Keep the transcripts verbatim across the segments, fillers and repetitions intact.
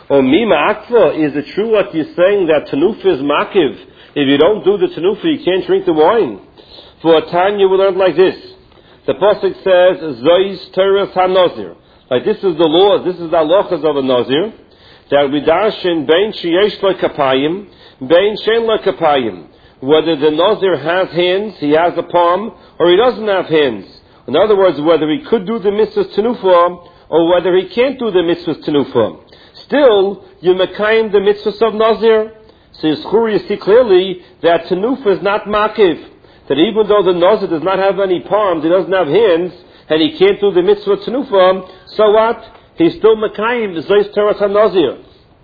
Or mima akva, is it true what you're saying that tenufa is makiv? If you don't do the tenufa, you can't drink the wine. For a Tanya, we learned like this. The pasuk says, Zois teres ha-nazir. Like this is the law, this is the halachas of a nazir. That we darshan bein sheyesh lo kapayim, bein shein lo kapayim. Whether the nazir has hands, he has a palm, or he doesn't have hands. In other words, whether he could do the mitzvahs tenufa, or whether he can't do the mitzvahs tenufa. Still, you mekayim the mitzvahs of nazir. So you see clearly that tenufa is not makiv. That even though the nazir does not have any palms, he doesn't have hands, and he can't do the mitzvah tenufa, so what? He's still mekayim the zois teres ha-nazir.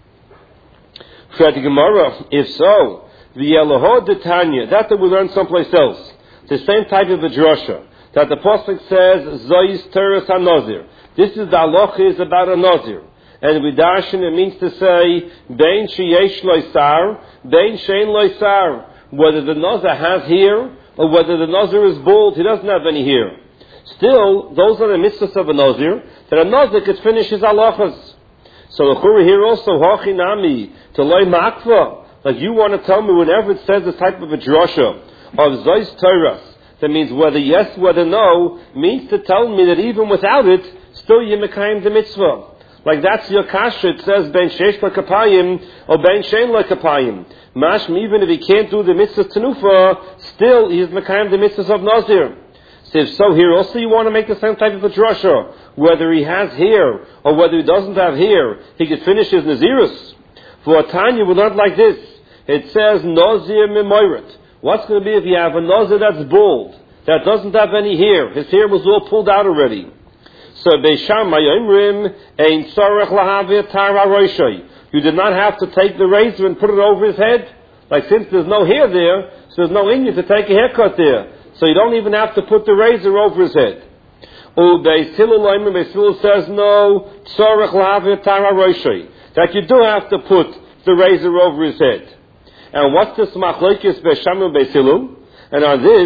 For the Gemara, if so, the Elohod de Tanya, that that we learn someplace else, the same type of a drasha, that the pasuk says zois teres ha-nazir. This is the halacha is about a nazir. And with darshan it means to say, bein sheyesh lo sar, bein shein lo sar. Whether the nazir has hair, or whether the nazir is bald, he doesn't have any hair. Still, those are the mitzvahs of a nazir, that a nazir could finish his halachas. So the Chura here also, hachinami, to loy makva. Like you want to tell me whenever it says this type of a drasha, of zois teres, that means whether yes, whether no, means to tell me that even without it, still you mekayim the mitzvah. Like that's your kasha. It says ben sheish lekapayim or ben shein lekapayim. Mashma, even if he can't do the mitzvah tenufa, still he's mekayim the mitzvahs of nazir. So if so, here also you want to make the same type of a drasha. Whether he has hair or whether he doesn't have hair, he could finish his nazirus. For a Tanya, we learned like this. It says nazir mimoiret. What's going to be if you have a nazir that's bald, that doesn't have any hair? His hair was all pulled out already. So Beishamai Yomrim ein tzarech lahavir tara roshai. You did not have to take the razor and put it over his head. Like since there's no hair there, so there's no in you to take a haircut there. So you don't even have to put the razor over his head. Oh, Beis Hillel Yomrim, Beis Hillel says no tzarech lahavir tara roshai. That you do have to put the razor over his head. And what's this machlokes Beishamai and Beis Hillel? And on this,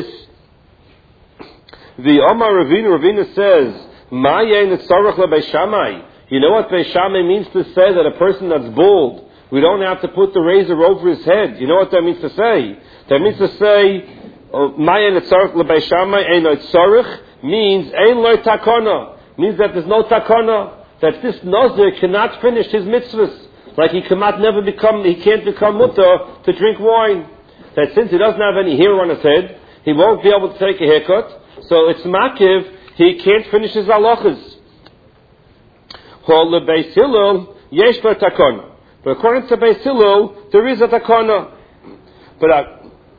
the Omar Ravina Ravina says, you know what Beis Shammai means to say? That a person that's bald, we don't have to put the razor over his head. You know what that means to say? That means to say, means means that there's no takana, that this nazir cannot finish his mitzvahs. Like he cannot never become, he can't become mutter to drink wine. That since he doesn't have any hair on his head, he won't be able to take a haircut. So it's makiv. He can't finish his halachas. But according to Beis Hillel, there is a takana. But uh,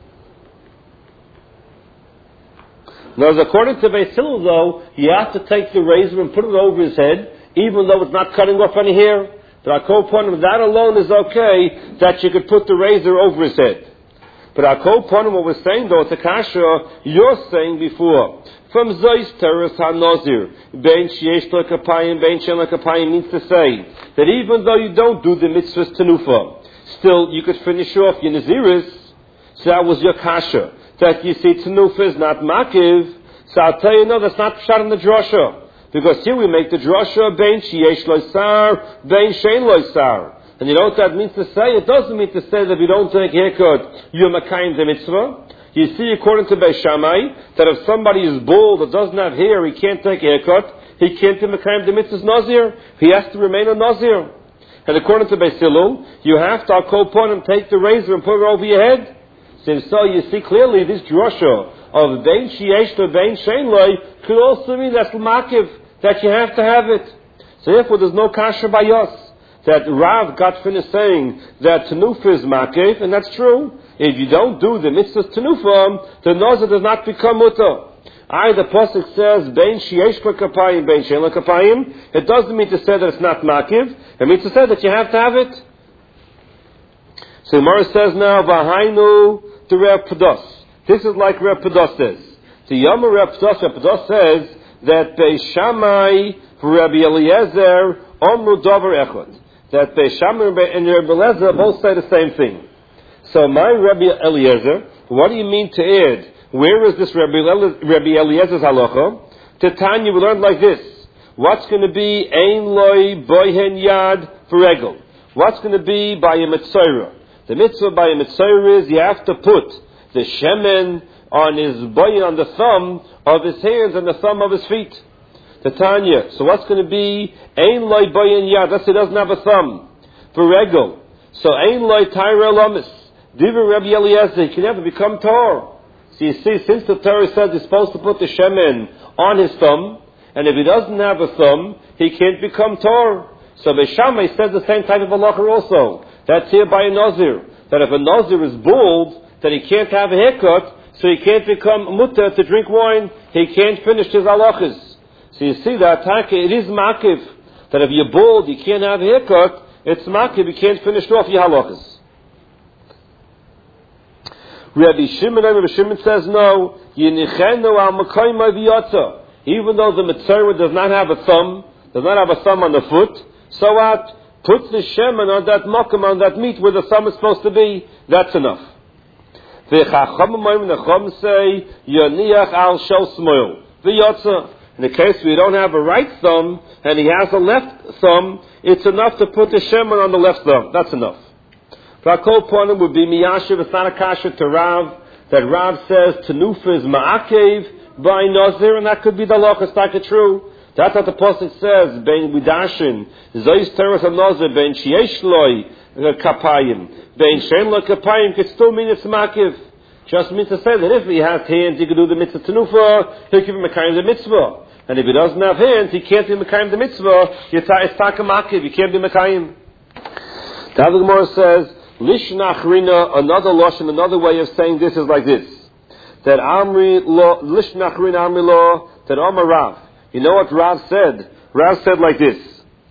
now, according to Beis Hillel, though, you have to take the razor and put it over his head, even though it's not cutting off any hair. But I call upon him, that alone is okay, that you could put the razor over his head. But I call upon him, what we're saying, though, it's a kasha, you're saying before. From Zois Teres ha-Nazir, Bein Sheyesh Lekapayim, Bein Shein Lekapayim means to say that even though you don't do the mitzvahs tenufa, still you could finish off your naziris. So that was your kasha. That you see tenufa is not makiv. So I'll tell you, no, that's not pshat in the drasha. Because here we make the drasha, Bein Sheyesh Loisar, Bein Shein Loisar. And you know what that means to say? It doesn't mean to say that if you don't take haircut, you're makayim the mitzvah. You see, according to Beis Shammai, that if somebody is bald or doesn't have hair, he can't take a haircut, he can't be mekayim the mitzvah's nazir. He has to remain a nazir. And according to Beis Hillel, you have to, I'll call upon him, take the razor and put it over your head. So, so you see clearly this drasha of bein sheyesh to bein shein loy could also mean that's makiv, that you have to have it. So therefore, there's no kasha by us. That Rav got finished saying that tenufa is makiv, and that's true. If you don't do the mitzvahs tenufa, the nazir does not become mutter. I, the pasuk says, bein sheyesh lekapayim, bein shein lekapayim. It doesn't mean to say that it's not makiv. It means to say that you have to have it. So the Gemara says now, v'hainu to Reb Pados. This is like Reb Pados says. The Yom Reb Pados, Reb Pados says that Beis Shammai for Rabbi Eliezer omru davar echad. That Beis Shammai and Rabbi Eliezer both say the same thing. So my Rabbi Eliezer, what do you mean to add? Where is this Rabbi, Rabbi Eliezer's halacha? To Tanya, we learned like this. What's going to be ein loy boihen yad for regel? what's going to be by a mitzvah? The mitzvah by a mitzvah is you have to put the shemen on his boy on the thumb of his hands and the thumb of his feet. The Tanya. So what's going to be ein loy boyin yad? That's he doesn't have a thumb. For regel. So ein loy tyra lamis. Diva Rabbi Eliezer. He can never become Torah. So you see, since the Torah says he's supposed to put the shemen on his thumb, and if he doesn't have a thumb, he can't become Torah. So Beishamai says the same type of halacha also. That's here by a Nazir. That if a Nazir is bald, that he can't have a haircut, so he can't become mutter to drink wine, he can't finish his halachas. So you see that, it is makiv. That if you're bald, you can't have a haircut, it's makiv, you can't finish off your halachas. Rabbi Shimon, Rabbi Shimon says no, Yinichenu al makayma v'yotza. Even though the mitzvah does not have a thumb, does not have a thumb on the foot, so what? Put the shemen on that makam, on that meat where the thumb is supposed to be, that's enough. The Chacham say, Yoniach al shel smoil. V'yotza. In the case we don't have a right thumb, and he has a left thumb, it's enough to put the shemen on the left thumb. That's enough. Prakol Ponim would be Miyashiv, it's not a kasha to Rav, that Rav says, Tanufa is ma'akev by Nazir, and that could be the law, it's not true. That's what the Pasuk says, Ben Widashin, Zois Teres HaNazir, Ben Shiesh Loi Kapayim, Ben Shen Loi Kapayim, could still mean it's ma'akev. Just means to say that if he has hands, he can do the mitzvah Tanufa, he'll give him a kind of the mitzvah. And if he doesn't have hands, he can't be Mekayim the mitzvah, it's taka ma'akev, he can't be Mekayim. The other Gemara says, Lishnachrina, another lashon, another way of saying this is like this: that Amri law, Lishnachrina Amri law, that Amar Rav. You know what Rav said? Rav said like this: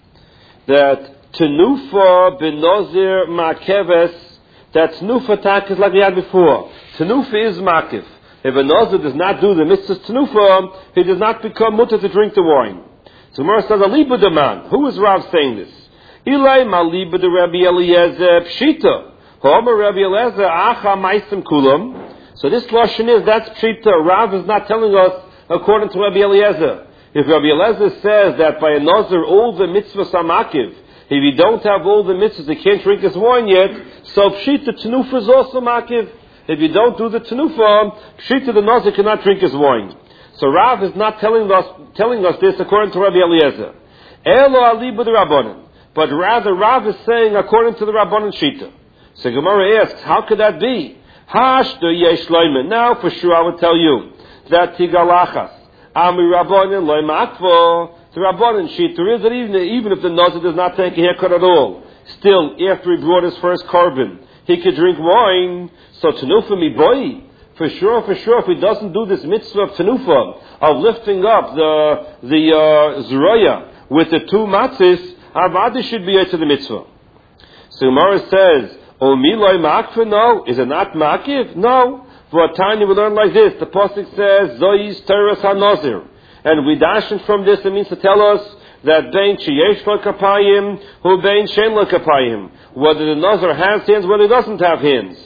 that Tenufa benozir makeves, that Tenufa tak is like we had before. Tenufa is makev. If a nazir does not do the mitzvah Tenufa, he does not become mutter to drink the wine. So Gemara says, Aliba the man. Who is Rav saying this? Ilay maliba de Rabbi Eliezer pshita. Homer Rabbi Eliezer acha maisim kulam. So this lashon is that's pshita. Rav is not telling us according to Rabbi Eliezer. If Rabbi Eliezer says that by a nazir all the mitzvahs are makiv, if you don't have all the mitzvahs, he can't drink his wine yet. So pshita tenufa is also makiv. If you don't do the tenufa, pshita the nazir cannot drink his wine. So Rav is not telling us telling us this according to Rabbi Eliezer. Elo aliba de Rabbanan. But rather, Rav is saying according to the Rabbanan Shita. So Gemara asks, how could that be? Hashda yesh loimen. Now, for sure, I would tell you that tigalachas ami Rabbanan loy makvo. The Rabbanan Shita is that even, even if the nazir does not take a haircut at all, still, after he brought his first korban, he could drink wine. So tenufa mi boy. For sure, for sure, if he doesn't do this mitzvah of tenufa, of lifting up the the uh, zroya with the two matzis, Avada should be to the mitzvah. So Gemara says, "O miloi makfa? No, is it not makiv? No." For Tanya we learn like this. The pasuk says, "Zois teres hanazir," and we dash from this. It means to tell us that bein sheyesh lo kapayim, hu bein shein lo kapayim. Whether the nazir has hands, whether he doesn't have hands.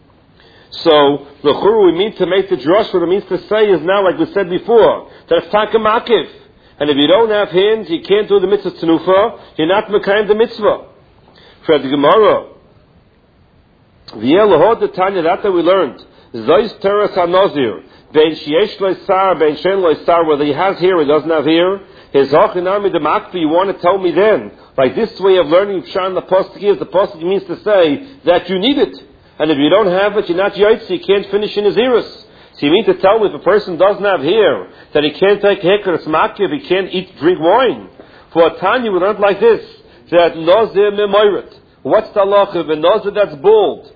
So the churu we mean to make the drush. What it means to say is now, like we said before, that it's taka makiv. And if you don't have hands, you can't do the mitzvah tenufa, you're not mekayim the mitzvah. For the Gemara, v'yelahod the Tanya, that we learned, zois teres hanazir, bein sheyesh loisar, bein shein loisar, whether he has hair or he doesn't have hair, his hachinami de makfi, you want to tell me then, like this way of learning Pshan the Pasuk is, the Pasuk means to say that you need it. And if you don't have it, you're not yaitzi, you can't finish in his ears. So you mean to tell me if a person doesn't have hair, that he can't take hekar, it's makiv, he can't eat, drink wine? For a Tanya, we learned like this, that nazir memoirit. What's the halacha of a nazir that's bald?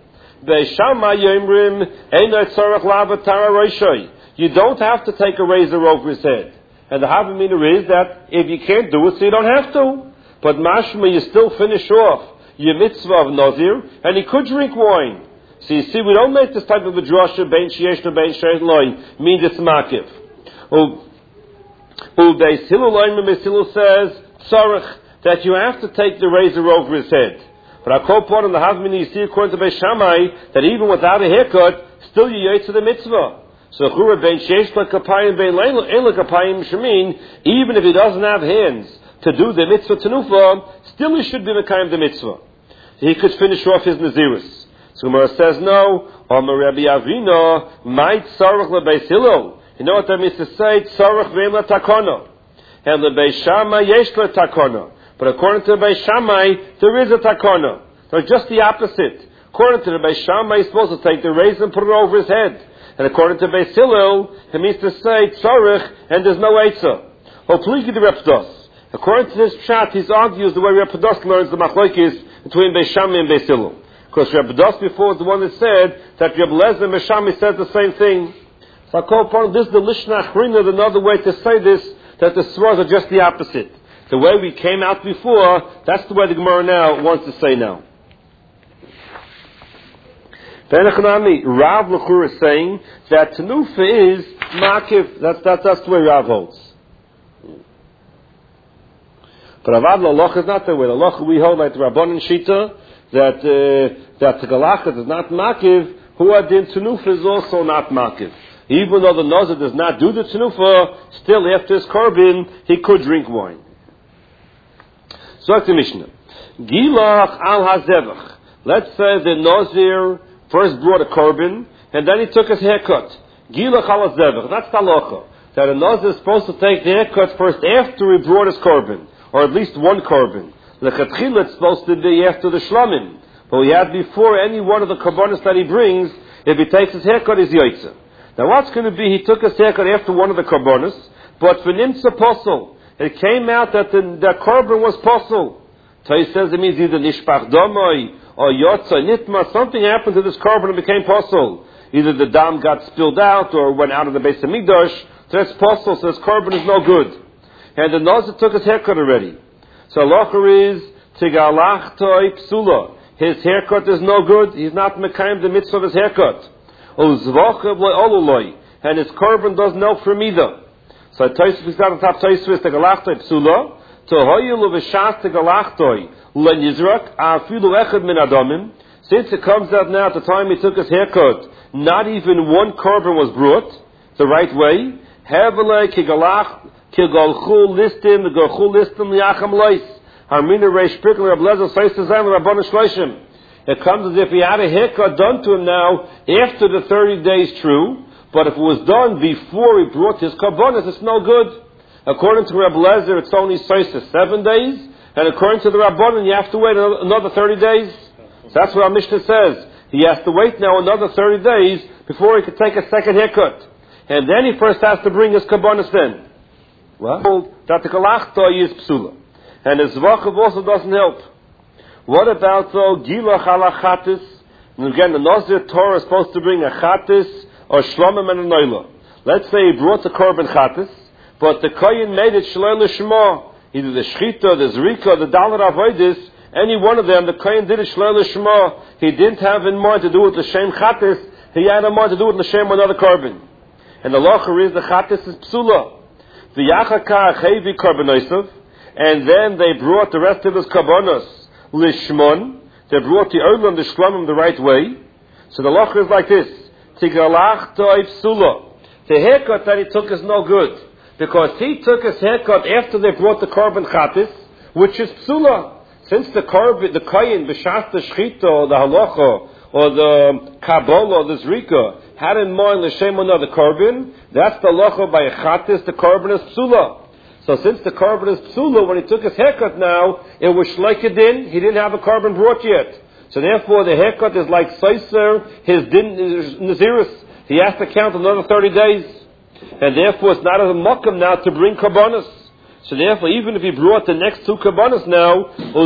You don't have to take a razor over his head. And the Havamina is that if you can't do it, so you don't have to. But mashma, you still finish off your mitzvah of nazir, and he could drink wine. So you see, we don't make this type of a drasha, bein sheyesh no bein sheyesh loy, means it's makiv. Beis Hillel Beis Hillel says, tzarech, that you have to take the razor over his head. But I call upon in the Havmini, you see according to Beis Shammai, that even without a haircut, still you yaitz to the mitzvah. So chura bein sheyesh la kapayim bein ein la kapayim shemin, even if he doesn't have hands to do the mitzvah tenufa, still he should be mekayim the mitzvah. he could finish off his Nazirus. So Gemara says no. Amar Rabbi Avino, might tzarech lebeis Hillel. You know what that means to say? Tzarech ve'em letakona. And lebeis Shammai yesh letakona. But according to Beis Shammai, there is a takona. So just the opposite. According to the Beis Shammai, he's supposed to take the raisin and put it over his head. And according to Beis Hillel, it means to say tzarech and there's no eitzah. Hopliki the Reb Dos. According to this chat, he argues the way Reb Dos learns the machlokes between Beis Shammai and Beis Hillel. Because Reb Dos before was the one that said that Reb Lezer and Beis Shammai said the same thing. So I call upon this the Lishna Achrina, another way to say this, that the svars are just the opposite. The way we came out before, that's the way the Gemara now wants to say now. Rav Lechur is saying that Tanufa is Makiv. That's, that's, that's the way Rav holds. But Avad Laloch is not the way. The Laloch we hold like the Rabbanan Shita, that, uh, that the Galachat is not Makiv, who adin Tanufa is also not Makiv. Even though the Nazir does not do the Tanufa, still after his Korban, he could drink wine. So the Mishnah. Gilach al hazevach. Let's say the Nazir first brought a korban, and then he took his haircut. Gilach al hazevach. That's halacha. That a Nazir is supposed to take the haircut first after he brought his korban, or at least one korban. Lechatchila it's supposed to be after the shlamim. But we had before any one of the korbanos that he brings, if he takes his haircut, he's yotzeh. Now what's going to be, he took his haircut after one of the korbanos, but for nimtza posel. It came out that the, the korban was possible. So he says it means either nishpach domoi or yotza nitma. Something happened to this korban and became possible. Either the dam got spilled out or went out of the Beis Hamikdash. So that's possible. So this korban is no good. And the Nazir took his haircut already. So halacha is tigalachtoi psula. His haircut is no good. He's not mekayim the mitzvah of his haircut. Uzvachav le'oluloi. And his korban doesn't help from either. So Tosfos is on top. Tosfos is the galachtoi psula. To hoyelu v'shas the galachtoi lenizrak afilu echad min adamim. Since it comes out now at the time he took his haircut, not even one korban was brought the right way. Hevele kigalach kigalchul listim kigalchul listim liacham lois. Harmina reish prikkel Reb Lezer says to Zayin Rabbanan Shloshim. It comes as if he had a haircut done to him now after the thirty days true. But if it was done before he brought his korbanos, it's no good. According to Reb Lezer, it's only soises seven days, and according to the Rabbanan, you have to wait another thirty days. So that's what our Mishnah says. He has to wait now another thirty days before he could take a second haircut, and then he first has to bring his korbanos. Then, well, that the galachtoi is psula, and his zvachav also doesn't help. What about though gilach ala chatis? And again, the Nazir Torah is supposed to bring a chatis or shlomim and a noila. Let's say he brought the korban chatis, but the kohen made it shloi l'shma. Either the shchita, the zrika, the dalar avoidis, any one of them, the kohen did it shloi l'shma. He didn't have in mind to do it l'shem chatis. He had in mind to do it l'shem another korban. And the locher is the chatis is psula. The yachaka achevi korbanosov, and then they brought the rest of his korbanos lishmon. They brought the olam, the shlomim, the right way. So the locher is like this. Tigalach to'y psula. The haircut that he took is no good. Because he took his haircut after they brought the korban chatis, which is psula. Since the korban, the kohen, b'shas the shchita, or the halacha, or the kabbalah, or the zrika, had in mind l'shem another korban, that's the halacha by a chatis, the korban is psula. So since the korban is psula, when he took his haircut now, it was shleikadin, he didn't have a korban brought yet. So therefore the haircut is like Seiser, his din is Naziris. He has to count another thirty days. And therefore it's not a mokum now to bring korbanos. So therefore even if he brought the next two korbanos now,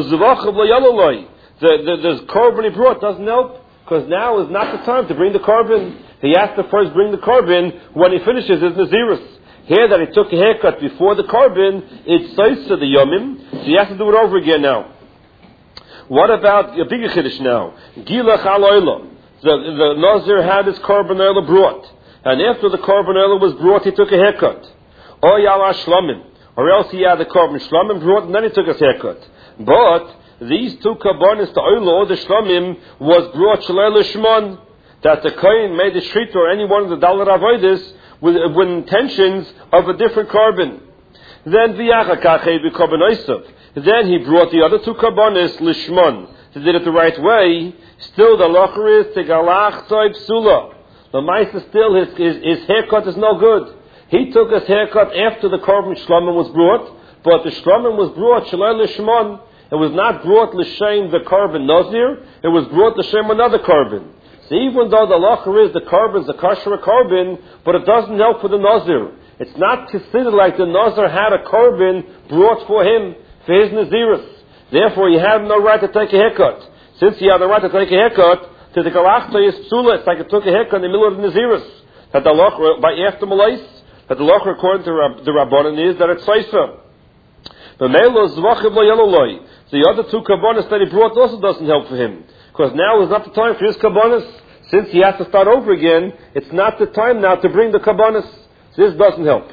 the, the, the korban he brought doesn't help. Because now is not the time to bring the korban. He has to first bring the korban when he finishes his Naziris. Here that he took a haircut before the korban, it's Seiser the Yomim. So he has to do it over again now. What about a bigger chiddush now? Gilach al oila. The, the Nazir had his korban oila brought. And after the korban oila was brought, he took a haircut. Or yala shlamim. Or else he had the korban shlamim brought and then he took his haircut. But these two korbanos, the oila or the shlamim, was brought shalei l'shmon. That the kohen made the shrit or any one of the dalar avoidis with, with intentions of a different korban. Then v'yachakach evi korban oisav. Then he brought the other two korbanos lishmon. he did it the right way, still the halacha is tegalach toy psula. The Maisa still, his, his, his haircut is no good. He took his haircut after the korban shlomim was brought, but the shlomim was brought shalai l'shmon. It was not brought l'shem the korban nazir, it was brought l'shem another korban. So even though the halacha is the korban is the kosher korban, but it doesn't help for the nazir. It's not considered like the nazir had a korban brought for him, for his nazirus. Therefore he had no right to take a haircut. Since he had the right to take a haircut, to the galachta is psula, it's like it took a haircut in the middle of the nazirus. That the halacha, by after malais, that the halacha according to Rab, the Rabbanan is that it's saisa. The melo zvachiv lo yelo loy. The other two kabbanas that he brought also doesn't help for him. Because now is not the time for his kabbanas. Since he has to start over again, it's not the time now to bring the kabbanas. This doesn't help.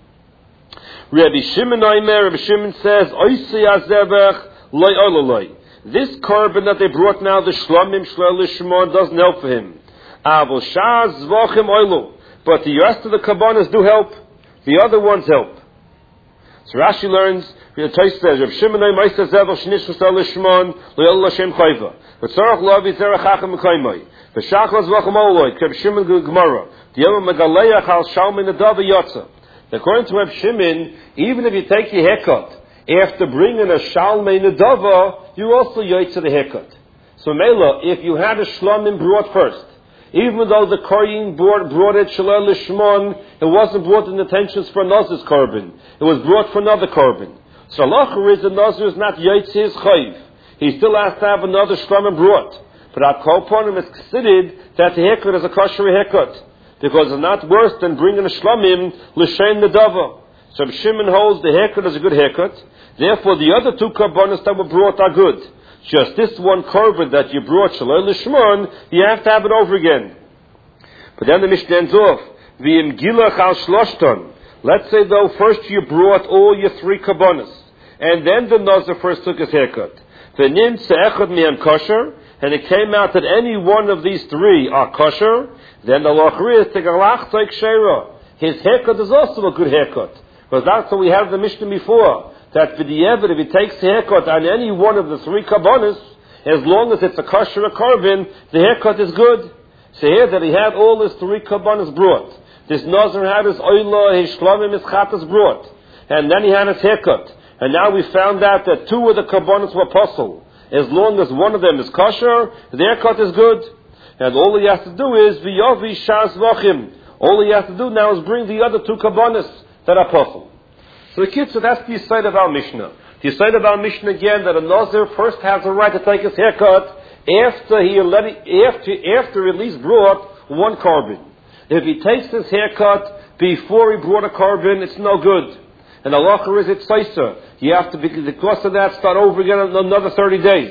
Rabbi Shimon Oimer, Rabbi Shimon says, Oisi azevech loy ololoi. This korban that they brought now, the shlomim shlel lishmon, doesn't help for him. Avol shaz zvachim oilu. But the rest of the kabbanas do help. The other ones help. So Rashi learns, the Tosfos says, Rav Shimon Oimer says, Zevel shnish shlel lishmon, loyol Hashem chayva. But tzarach lavi zerach hachem mekayimai. V'shach lazvachim ololoi. Rav Shimon Gemara. The Yom Megaleach al Shalmin Adava Yotza. According to Rav Shimon, even if you take your haircut after bringing a Shalmin Adava, you also yotza the haircut. So Mela, if you had a Shlomim brought first, even though the Kohen brought, brought it Shalal Lishmon, it wasn't brought in intentions for Nazir's korban. It was brought for another korban. So Allah is the Nazir is not yotza his chayiv. He still has to have another Shlomim brought. But our Kolponim is considered that the haircut is a kosher haircut. Because it's not worse than bringing a shlamim l'shem nedava. So Reb Shimon holds the haircut is a good haircut. Therefore, the other two korbanos that were brought are good. Just this one korban that you brought shaloi l'shmon, you have to have it over again. But then the Mishnah ends off. V'im gilach al shloshton. Let's say though first you brought all your three korbanos, and then the nazir first took his haircut. V'nim se'echad mi'em kosher. And it came out that any one of these three are kosher, then the halacha is tegalach toik sheira. His haircut is also a good haircut. Because that's what we have the Mishnah before. That for the Eved, if he takes the haircut on any one of the three kabbanas, as long as it's a kosher or korban, the haircut is good. So here that he had all his three kabbanas brought. This Nazir had his oila, his shlamim, his chatas brought. And then he had his haircut. And now we found out that two of the kabbanas were puzzled. As long as one of them is kosher, the haircut is good. And all he has to do is, v'yovi shas v'achim. All he has to do now is bring the other two kabbanas that are possible. So the kids, so that's the side of our Mishnah. The side of our Mishnah again, that a Nazir first has a right to take his haircut after he already, after, after at least brought one korban. If he takes his haircut before he brought a korban, it's no good. And the halacha is it's saisa. You have to, because of that, start over again in another thirty days.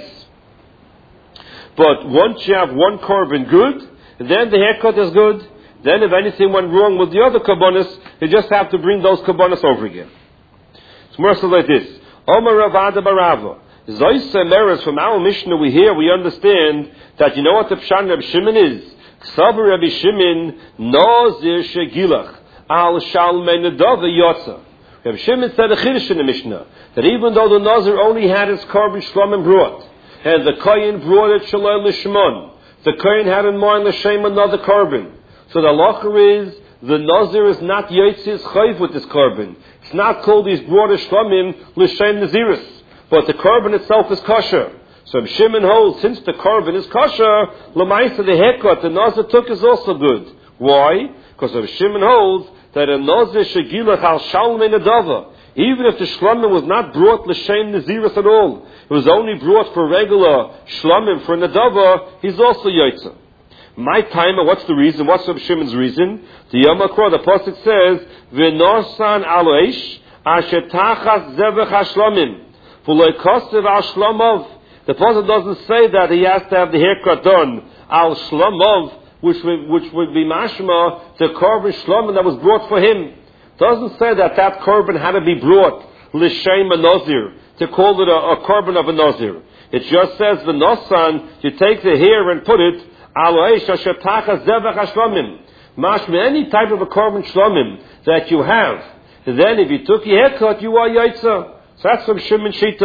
But once you have one korban good, then the haircut is good. Then if anything went wrong with the other kabbanas, you just have to bring those kabbanas over again. It's more so like this. Omar Ravada Barava. Zoysa Meres, from our Mishnah we hear, we understand that you know what the Pshan Reb Shimon is? Ksav Rabbi Shimon, Nazir Shegilach, Al Shalmei Nedava Yotza. Reb Shimon said a chiddush in the Mishnah, that even though the Nazir only had his korban shlamim brought, and the Kohen brought it shaloi l'shmon, the Kohen had in mind l'shem another korban. So the halacha is, the Nazir is not yotzis chayv with this korban. It's not called he's brought a shlamim l'shem nazirus, but the korban itself is kosher. So Reb Shimon holds, since the korban is kosher, l'maisa the haircut the Nazir took is also good. Why? Because Reb Shimon holds that a Nazir shegilach al shalmei nedava, even if the shlamim was not brought l'shem nazirus at all, it was only brought for regular shlamim for nedava, he's also yotza. My timer, what's the reason? What's Reb Shimon's reason? The Yom HaKror, the pasuk says, "V'nosan aloish asher tachas zevach hashlamim v'lo kosev al shlamov." The pasuk doesn't say that he has to have the haircut done al shlamov, which would, which would be mashma the korban shlamim that was brought for him. Doesn't say that that korban had to be brought l'shem a nazir, to call it a, a korban of a nazir. It just says the nosan, you take the hair and put it aloish asher tachas zevach hashlamim, mashma any type of a korban shlamim that you have. Then if you took your haircut, you are yaitza. So that's from Shimon Shita,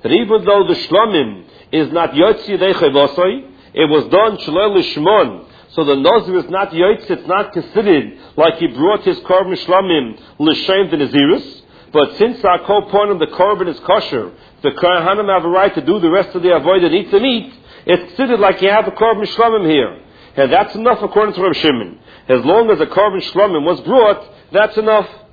that even though the Shlomim is not Yotzi Yedei Chayvosoi, it was done Shalei Lishmon, so the Nazir is not Yotzi, it's not considered like he brought his Korban Shlomim L'Shem the Nazirus, but since our co-point the Korban is kosher, the Kohanim have a right to do the rest of the Avodah and eat the meat, it's considered like you have a Korban Shlomim here. And that's enough according to Rav Shimon. As long as a Korban Shlomim was brought, that's enough.